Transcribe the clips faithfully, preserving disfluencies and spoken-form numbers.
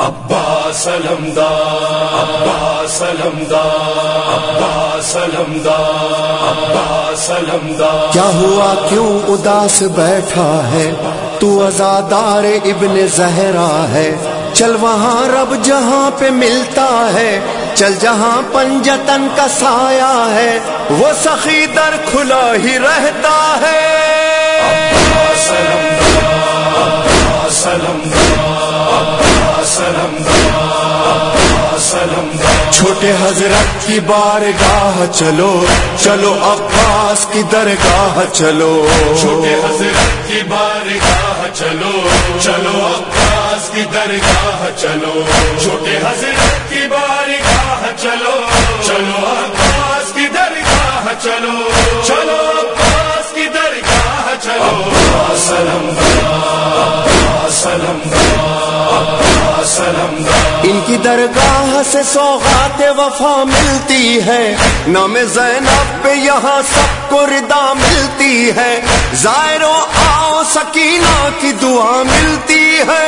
عباس علمدار، عباس علمدار، عباس علمدار، عباس علمدار۔ کیا ہوا کیوں اداس بیٹھا ہے تو عزادار ابن زہرا ہے؟ چل وہاں رب جہاں پہ ملتا ہے، چل جہاں پنجتن کا سایہ ہے، وہ سخی در کھلا ہی رہتا ہے۔ عباس علمدار، عباس علمدار، عباس علمدار، عباس علمدار۔ چھوٹے حضرت کی بارگاہ چلو، چلو عباس کی درگاہ چلو، چھوٹے حضرت کی بارگاہ چلو، چلو عباس کی درگاہ چلو، چھوٹے حضرت کی بارگاہ چلو، چلو عباس کی درگاہ چلو، چلو عباس کی درگاہ چلو۔ عباس علمدار، عباس علمدار، عباس علمدار۔ ان کی درگاہ سے سوغات وفا ملتی ہے، نام زینب پہ یہاں سب کو ردا ملتی ہے، زائرو آؤ سکینہ کی دعا ملتی ہے،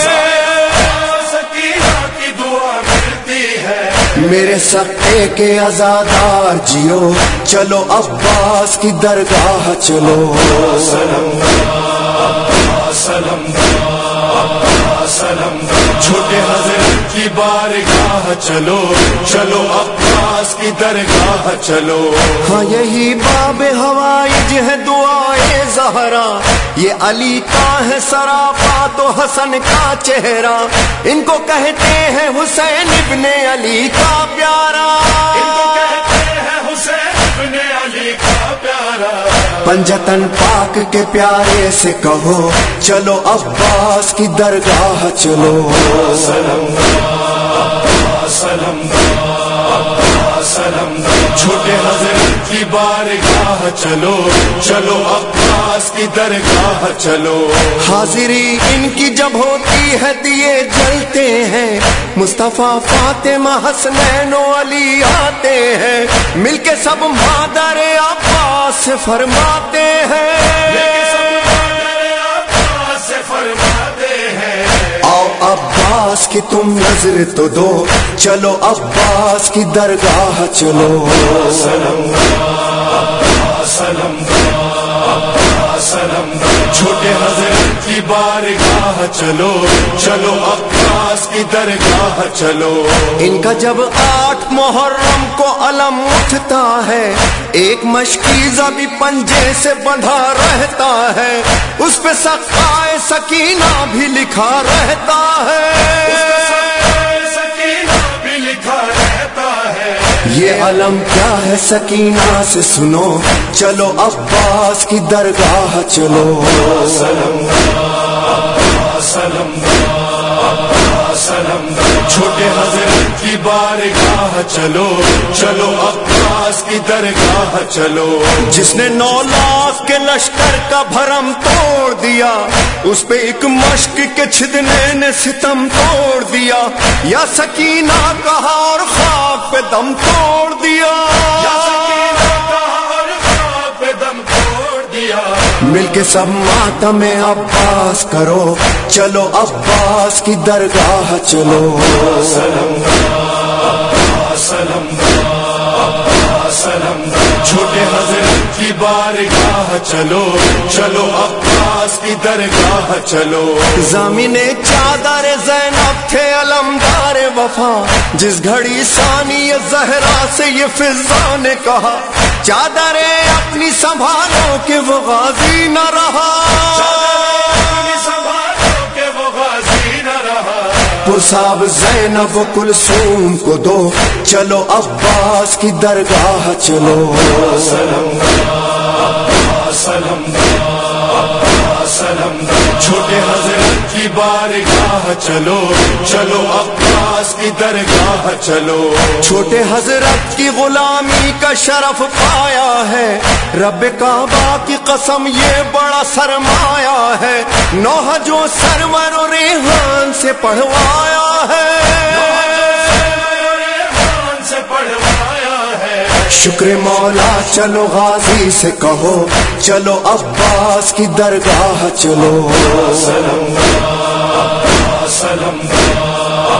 سکینہ کی دعا ملتی ہے۔ میرے سقے کے عزادار جیو، چلو عباس کی درگاہ چلو۔ عباس علمدار، عباس علمدار، عباس علمدار۔ چھوٹے حضرت کی بارگاہ چلو، چلو عباس کی درگاہ چلو۔ ہاں یہی باب ہوائج ہے دعائے زہرا، یہ علی کا ہے سراپا تو حسن کا چہرہ، ان کو کہتے ہیں حسین ابن علی کا پیارا، ان کو کہتے ہیں حسین ابن علی کا پیارا۔ پنجتن پاک کے پیارے سے کہو، چلو عباس کی درگاہ چلو۔ عباس علمدار، عباس علمدار، عباس علمدار۔ چھوٹے حضرت کی بارگاہ چلو، چلو عباس کی درگاہ چلو۔ حاضری ان کی جب ہوتی ہے دیے جلتے ہیں، مصطفیٰ فاطمہ حسنین و علی آتے ہیں، مل کے سب مادر عباس سے فرماتے ہیں، آؤ عباس کی تم نظر تو دو، چلو عباس کی درگاہ چلو۔ عباس علمدار، عباس علمدار، عباس علمدار۔ چھوٹے حضرت کی بارگاہ چلو، چلو عباس کی درگاہ چلو۔ ان کا جب آٹھ محرم کو علم اٹھتا ہے، ایک مشکیزہ بھی پنجے سے بندھا رہتا ہے، اس پہ سقائے سکینہ بھی لکھا رہتا ہے، سکینہ بھی لکھا رہتا ہے۔ یہ علم کیا ہے سکینہ سے سنو، چلو عباس کی درگاہ چلو۔ عباس علمدار، عباس علمدار، عباس علمدار۔ چھوٹے حضرت کی بارگاہ چلو، چلو عباس کی درگاہ چلو۔ جس نے نو لاکھ کے لشکر کا بھرم توڑ دیا، اس پہ ایک مشک کے چھدنے نے ستم توڑ دیا، یا سکینہ کہا اور خاک پہ دم توڑ دیا، یا سکینہ کہا اور خاک پہ دم توڑ دیا۔ مل کے سب ماتم عباس کرو، چلو عباس کی درگاہ چلو۔ عباس علمدار، عباس علمدار، عباس علمدار۔ چھوٹے حضرت کی بارگاہ چلو، چلو عباس کی درگاہ چلو۔ زمین چادر زینب تھے علمدار وفا، جس گھڑی ثانی زہرا سے یہ فضا نے کہا، چادر اپنی سنبھالو کہ وہ غازی نہ رہا، پرساب زینب و کلثوم کو دو، چلو عباس کی درگاہ چلو۔ عباس علمدار، عباس علمدار، عباس علمدار۔ چھوٹے حضرت کی بارگاہ چلو، چلو عباس کی درگاہ چلو۔ چھوٹے حضرت کی غلامی کا شرف پایا ہے، رب کعبہ کی قسم یہ بڑا سرمایہ ہے، نوح جو سرور و ریحان سے پڑھوایا ہے، شکر مولا چلو غازی سے کہو، چلو عباس کی درگاہ چلو۔ عباس علمدار، عباس علمدار،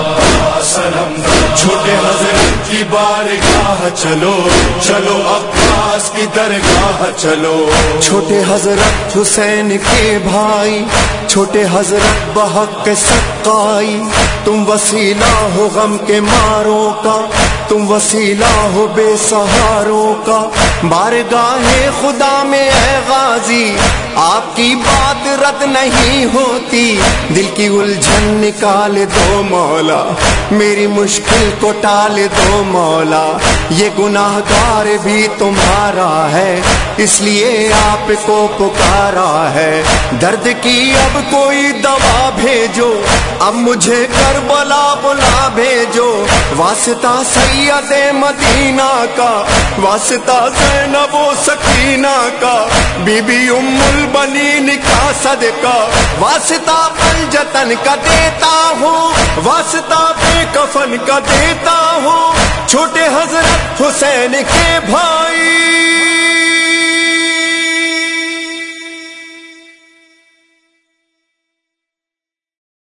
سلام چھوٹے حضرت کی بارگاہ چلو چلو عباس کی درگاہ چلو چھوٹے حضرت حسین کے بھائی چھوٹے حضرت بحق سقائی تم وسیلہ ہو غم کے ماروں کا تم وسیلہ ہو بے سہاروں کا بارگاہ خدا میں اے غازی آپ کی بات رد نہیں ہوتی دل کی الجھن نکال دو مولا میری مشکل کو ٹال دو مولا یہ گناہ گار بھی تمہارا ہے اس لیے آپ کو پکارا ہے درد کی اب کوئی دوا بھیجو اب مجھے کربلا بلا بھیجو واسطہ سید مدینہ کا واسطہ زینب و سکینہ کا بی بی ام البنین کا صدقہ واسطہ پنجتن کا دیتا ہوں واسطہ بے کفن کا دیتا ہوں چھوٹے حضرت حسین کے بھائی